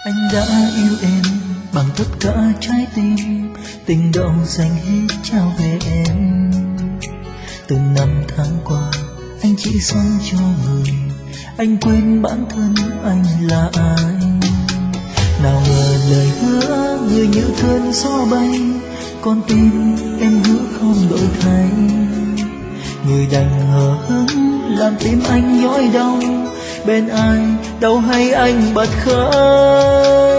Anh đã yêu em bằng tất cả trái tim, tình đầu dành hết trao về em. Từng năm tháng qua anh chỉ sống cho người, anh quên bản thân anh là ai. Nào ngờ lời hứa người như cơn gió bay, con tim em hứa không đổi thay. Người đành hờ hững làm tim anh nhói đau, bên ai đau hay anh bật khóc.